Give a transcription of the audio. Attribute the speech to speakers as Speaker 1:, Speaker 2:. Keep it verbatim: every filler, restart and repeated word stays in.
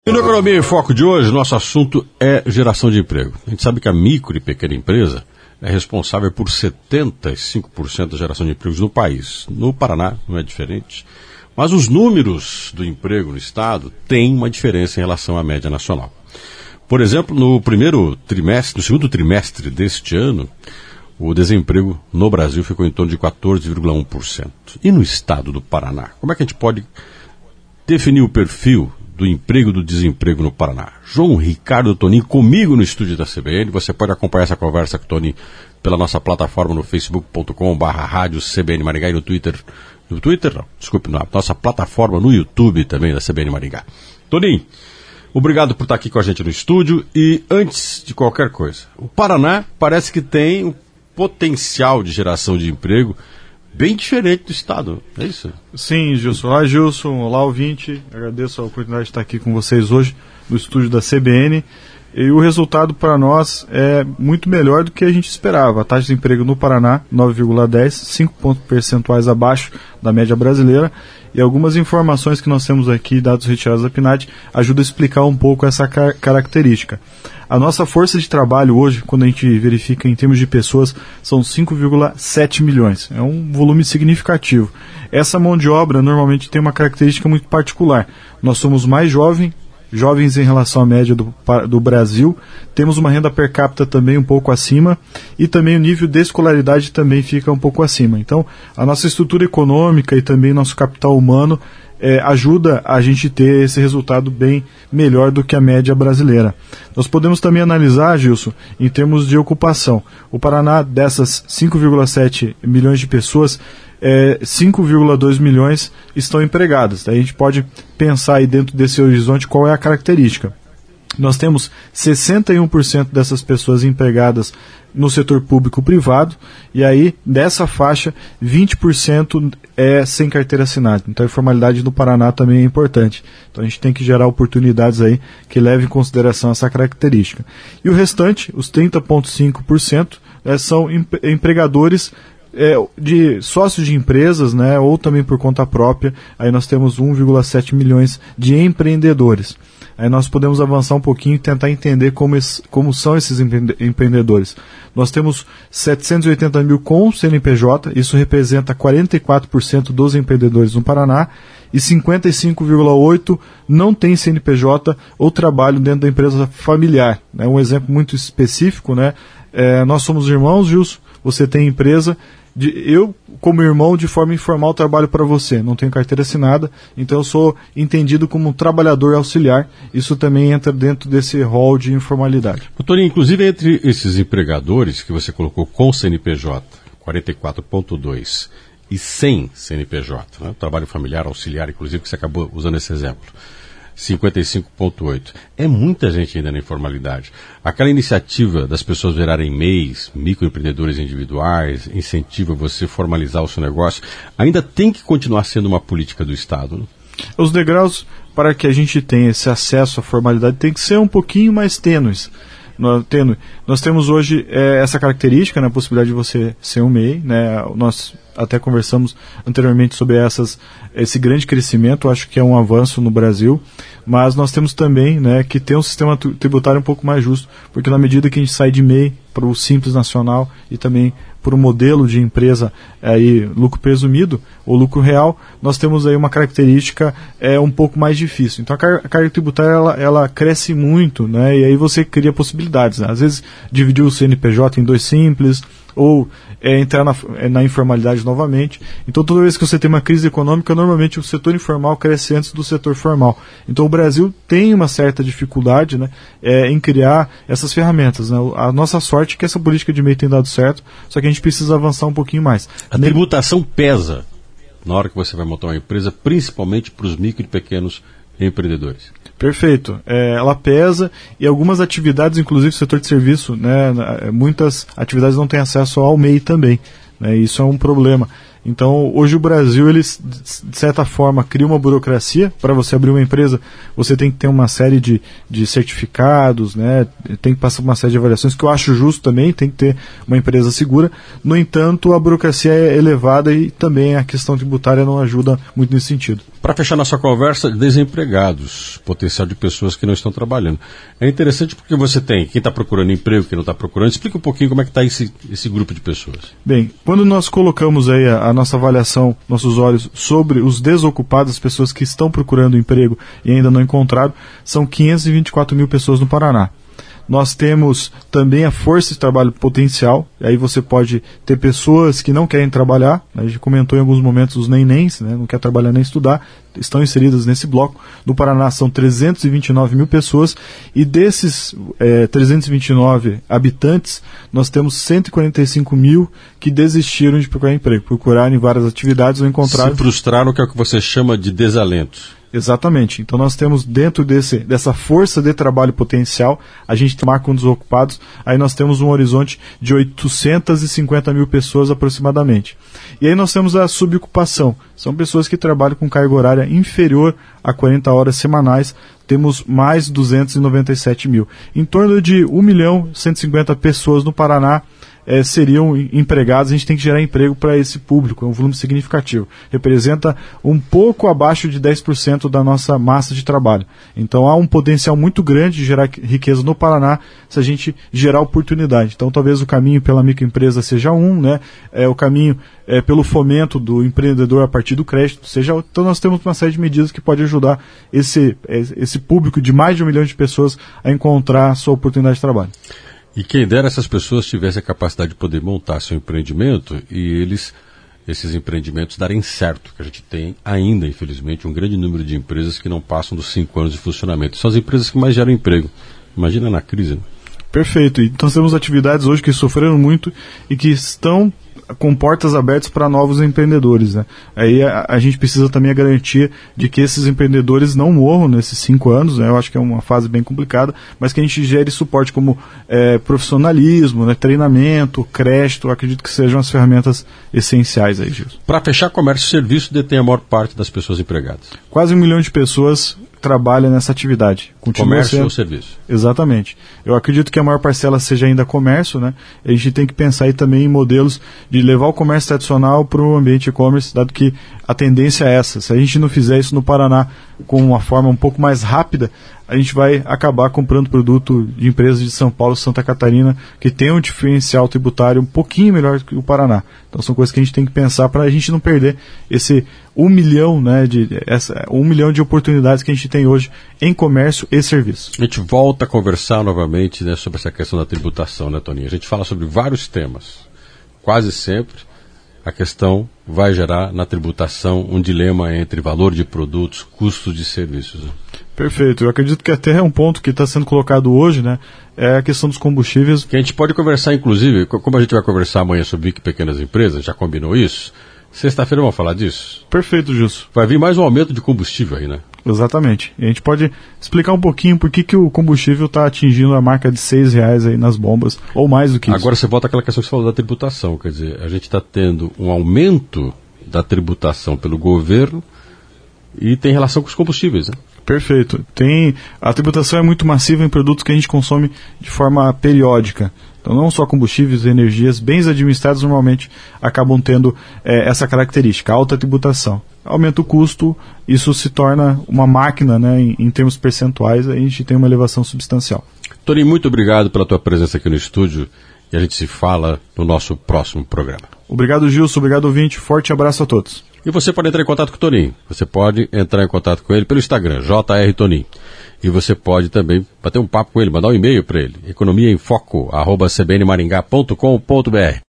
Speaker 1: E no Economia em Foco de hoje, nosso assunto é geração de emprego. A gente sabe que a micro e pequena empresa é responsável por setenta e cinco por cento da geração de empregos no país. No Paraná não é diferente. Mas os números do emprego no estado têm uma diferença em relação à média nacional. Por exemplo, no primeiro trimestre, no segundo trimestre deste ano, o desemprego no Brasil ficou em torno de quatorze vírgula um por cento. E no estado do Paraná? Como é que a gente pode definir o perfil do emprego e do desemprego no Paraná? João Ricardo Tonin, comigo no estúdio da C B N. Você pode acompanhar essa conversa com o Tonin pela nossa plataforma no facebook ponto com barra rádio C B N Maringá e no Twitter. No Twitter, não, desculpe, na nossa plataforma no YouTube também da C B N Maringá. Tonin, obrigado por estar aqui com a gente no estúdio. E antes de qualquer coisa, o Paraná parece que tem um potencial de geração de emprego bem diferente do estado, é isso?
Speaker 2: Sim, Gilson. Olá, Gilson. Olá, ouvinte. Agradeço a oportunidade de estar aqui com vocês hoje no estúdio da C B N. E o resultado para nós é muito melhor do que a gente esperava. A taxa de emprego no Paraná, nove vírgula dez, cinco pontos percentuais abaixo da média brasileira. E algumas informações que nós temos aqui, dados retirados da PNAD, ajudam a explicar um pouco essa car- característica. A nossa força de trabalho hoje, quando a gente verifica em termos de pessoas, são cinco vírgula sete milhões. É um volume significativo. Essa mão de obra normalmente tem uma característica muito particular. Nós somos mais jovens, jovens em relação à média do, do Brasil, temos uma renda per capita também um pouco acima e também o nível de escolaridade também fica um pouco acima. Então, a nossa estrutura econômica e também nosso capital humano É, ajuda a gente ter esse resultado bem melhor do que a média brasileira. Nós podemos também analisar, Gilson, em termos de ocupação. O Paraná, dessas cinco vírgula sete milhões de pessoas, é, cinco vírgula dois milhões estão empregadas. Daí a gente pode pensar aí dentro desse horizonte qual é a característica. Nós temos sessenta e um por cento dessas pessoas empregadas no setor público-privado, e aí, dessa faixa, vinte por cento é sem carteira assinada. Então, a informalidade no Paraná também é importante. Então, a gente tem que gerar oportunidades aí que levem em consideração essa característica. E o restante, os trinta vírgula cinco por cento, é, são empregadores É, de sócios de empresas, né, ou também por conta própria. Aí nós temos um vírgula sete milhões de empreendedores. Aí nós podemos avançar um pouquinho e tentar entender como, es, como são esses empre, empreendedores. Nós temos setecentos e oitenta mil com C N P J, isso representa quarenta e quatro por cento dos empreendedores no Paraná, e cinquenta e cinco vírgula oito por cento não tem C N P J ou trabalho dentro da empresa familiar. É um exemplo muito específico, né? É, nós somos irmãos, Gilson, você tem empresa. De, eu, como irmão, de forma informal, trabalho para você, não tenho carteira assinada, então eu sou entendido como um trabalhador auxiliar. Isso também entra dentro desse rol de informalidade.
Speaker 1: Doutor, inclusive entre esses empregadores que você colocou com C N P J, quarenta e quatro vírgula dois, e sem C N P J, né? Trabalho familiar auxiliar, inclusive, que você acabou usando esse exemplo, cinquenta e cinco vírgula oito. É muita gente ainda na informalidade. Aquela iniciativa das pessoas virarem M E Is, microempreendedores individuais, incentiva você a formalizar o seu negócio, ainda tem que continuar sendo uma política do Estado, né?
Speaker 2: Os degraus para que a gente tenha esse acesso à formalidade tem que ser um pouquinho mais tênues. Nós, tendo, nós temos hoje é, essa característica, né, a possibilidade de você ser um M E I, né, nós até conversamos anteriormente sobre essas, esse grande crescimento, acho que é um avanço no Brasil, mas nós temos também, né, que ter um sistema tributário um pouco mais justo, porque na medida que a gente sai de M E I para o Simples Nacional e também por um modelo de empresa aí, lucro presumido ou lucro real, nós temos aí uma característica é, um pouco mais difícil. Então a, car- a carga tributária ela, ela cresce muito, né, e aí você cria possibilidades, né? Às vezes dividir o C N P J em dois simples ou é, entrar na, é, na informalidade novamente. Então toda vez que você tem uma crise econômica, normalmente o setor informal cresce antes do setor formal. Então o Brasil tem uma certa dificuldade, né, é, em criar essas ferramentas, né? A nossa sorte é que essa política de M E I tem dado certo, só que a gente precisa avançar um pouquinho mais.
Speaker 1: A Nem... tributação pesa na hora que você vai montar uma empresa, principalmente para os micro e pequenos empreendedores.
Speaker 2: Perfeito. É, ela pesa e algumas atividades, inclusive o setor de serviço, né, muitas atividades não têm acesso ao M E I também, né, isso é um problema. Então, hoje o Brasil, ele, de certa forma, cria uma burocracia. Para você abrir uma empresa, você tem que ter uma série de, de certificados, né? Tem que passar por uma série de avaliações, que eu acho justo também, tem que ter uma empresa segura. No entanto, a burocracia é elevada e também a questão tributária não ajuda muito nesse sentido.
Speaker 1: Para fechar nossa conversa, desempregados, potencial de pessoas que não estão trabalhando. É interessante porque você tem quem está procurando emprego, quem não está procurando. Explica um pouquinho como é que está esse, esse grupo de pessoas.
Speaker 2: Bem, quando nós colocamos aí a, a nossa avaliação, nossos olhos sobre os desocupados, as pessoas que estão procurando emprego e ainda não encontraram, são quinhentas e vinte e quatro mil pessoas no Paraná. Nós temos também a força de trabalho potencial, e aí você pode ter pessoas que não querem trabalhar, a gente comentou em alguns momentos os nenéns, né, não quer trabalhar nem estudar, estão inseridas nesse bloco. No Paraná são trezentas e vinte e nove mil pessoas, e desses é, trezentos e vinte e nove habitantes, nós temos cento e quarenta e cinco mil que desistiram de procurar emprego, procuraram em várias atividades ou encontraram...
Speaker 1: Se frustraram, que é o que você chama de desalento.
Speaker 2: Exatamente. Então nós temos dentro desse, dessa força de trabalho potencial, a gente marca com desocupados, aí nós temos um horizonte de oitocentas e cinquenta mil pessoas aproximadamente. E aí nós temos a subocupação, são pessoas que trabalham com carga horária inferior a quarenta horas semanais, temos mais duzentos e noventa e sete mil. Em torno de um milhão e cento e cinquenta pessoas no Paraná É, seriam empregados. A gente tem que gerar emprego para esse público, é um volume significativo. Representa um pouco abaixo de dez por cento da nossa massa de trabalho. Então há um potencial muito grande de gerar riqueza no Paraná se a gente gerar oportunidade. Então talvez o caminho pela microempresa seja um, né? É, o caminho é, pelo fomento do empreendedor a partir do crédito seja outro. Então nós temos uma série de medidas que pode ajudar esse, esse público de mais de um milhão de pessoas a encontrar a sua oportunidade de trabalho.
Speaker 1: E quem dera essas pessoas tivessem a capacidade de poder montar seu empreendimento e eles, esses empreendimentos darem certo, que a gente tem ainda, infelizmente, um grande número de empresas que não passam dos cinco anos de funcionamento. São as empresas que mais geram emprego. Imagina na crise, né?
Speaker 2: Perfeito. Então nós temos atividades hoje que sofreram muito e que estão com portas abertas para novos empreendedores, né? Aí a, a gente precisa também a garantia de que esses empreendedores não morram nesses cinco anos, né? Eu acho que é uma fase bem complicada, mas que a gente gere suporte como é, profissionalismo, né? Treinamento, crédito, eu acredito que sejam as ferramentas essenciais aí, Gilson.
Speaker 1: Para fechar, comércio e serviço detém a maior parte das pessoas empregadas.
Speaker 2: Quase um milhão de pessoas trabalha nessa atividade. Continua
Speaker 1: comércio
Speaker 2: sendo...
Speaker 1: ou serviço?
Speaker 2: Exatamente. Eu acredito que a maior parcela seja ainda comércio, né? A gente tem que pensar aí também em modelos de levar o comércio tradicional para o ambiente e-commerce, dado que a tendência é essa. Se a gente não fizer isso no Paraná com uma forma um pouco mais rápida, a gente vai acabar comprando produto de empresas de São Paulo, Santa Catarina, que tem um diferencial tributário um pouquinho melhor do que o Paraná. Então são coisas que a gente tem que pensar para a gente não perder esse um milhão, né, de, essa, um milhão de oportunidades que a gente tem hoje em comércio e serviço.
Speaker 1: A gente volta a conversar novamente, né, sobre essa questão da tributação, né, Toninho? A gente fala sobre vários temas. Quase sempre a questão vai gerar na tributação um dilema entre valor de produtos, custos de serviços. Né?
Speaker 2: Perfeito. Eu acredito que até é um ponto que está sendo colocado hoje, né? É a questão dos combustíveis.
Speaker 1: Que a gente pode conversar, inclusive, como a gente vai conversar amanhã sobre micro e pequenas empresas, já combinou isso? Sexta-feira vamos falar disso?
Speaker 2: Perfeito, Gilson.
Speaker 1: Vai vir mais um aumento de combustível aí, né?
Speaker 2: Exatamente. E a gente pode explicar um pouquinho por que, que o combustível está atingindo a marca de seis reais aí nas bombas, ou mais do que isso.
Speaker 1: Agora você volta àquela questão que você falou da tributação, quer dizer, a gente está tendo um aumento da tributação pelo governo e tem relação com os combustíveis, né?
Speaker 2: Perfeito. Tem, a tributação é muito massiva em produtos que a gente consome de forma periódica. Então não só combustíveis, energias, bens administrados normalmente acabam tendo é, essa característica, alta tributação. Aumenta o custo, isso se torna uma máquina, né, em, em termos percentuais, a gente tem uma elevação substancial.
Speaker 1: Toninho, muito obrigado pela tua presença aqui no estúdio e a gente se fala no nosso próximo programa.
Speaker 2: Obrigado, Gilson, obrigado, ouvinte, forte abraço a todos.
Speaker 1: E você pode entrar em contato com o Toninho, você pode entrar em contato com ele pelo Instagram, J R Toninho. E você pode também bater um papo com ele, mandar um e-mail para ele, economia em foco arroba c b n maringá ponto com ponto b r.